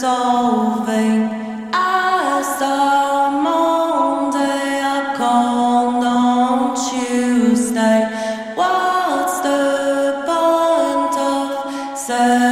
solving. I start Monday, I called on Tuesday. What's the point of saying